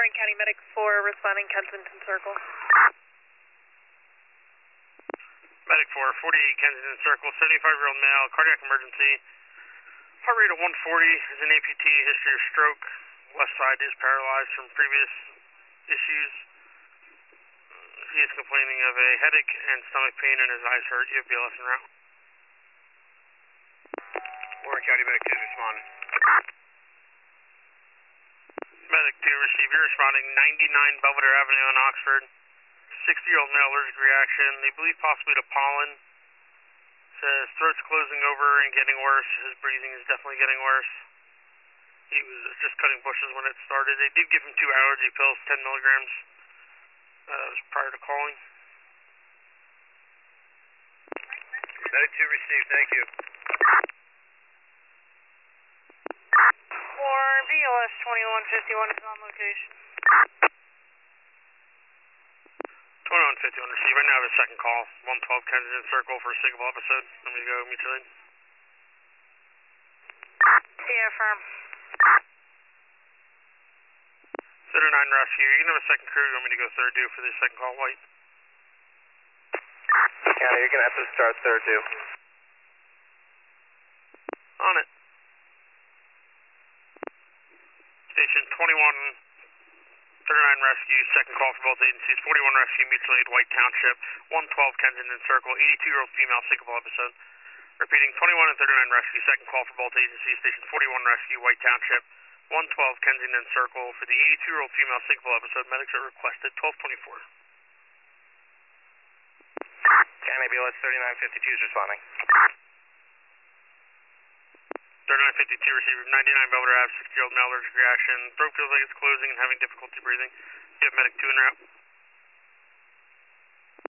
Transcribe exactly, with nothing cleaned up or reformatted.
Warren County Medic four responding Kensington Circle. Medic four, forty-eight Kensington Circle, seventy-five-year-old male, cardiac emergency. Heart rate of one forty, is an A P T, history of stroke. Left side is paralyzed from previous issues. He is complaining of a headache and stomach pain and his eyes hurt. You have B L S en route. Warren County Medic two responding. Medic two, receive. You're responding ninety-nine Belvedere Avenue in Oxford. sixty-year-old male allergic reaction. They believe possibly to pollen. Says throat's closing over and getting worse. His breathing is definitely getting worse. He was just cutting bushes when it started. They did give him two allergy pills, ten milligrams. Uh, that was prior to calling. Medic two received, thank you. Warren, B L S twenty-one fifty-one is on location. twenty-one fifty-one receive. Right now I have a second call. one twelve Kensington Circle for a signal episode. I'm going to go mutual aid. Yeah, affirm. Center nine rescue. You're going to have a second crew. You want me to go third due for the second call, White? Yeah, you're going to have to start third due. On it. Station twenty-one, thirty-nine rescue, second call for both agencies. forty-one rescue, mutual aid, White Township, one twelve Kensington Circle, eighty-two-year-old female, syncopal episode. Repeating, twenty-one and thirty-nine rescue, second call for both agencies. Station forty-one rescue, White Township, one twelve Kensington Circle for the eighty-two-year-old female, syncopal episode. Medics are requested, twelve twenty-four. County B L S thirty-nine fifty-two is responding. thirty-nine fifty-two receiver, ninety-nine Belvedere Ave, sixty-year-old male allergic reaction. Throat feels like it's closing and having difficulty breathing. You have medic two en route.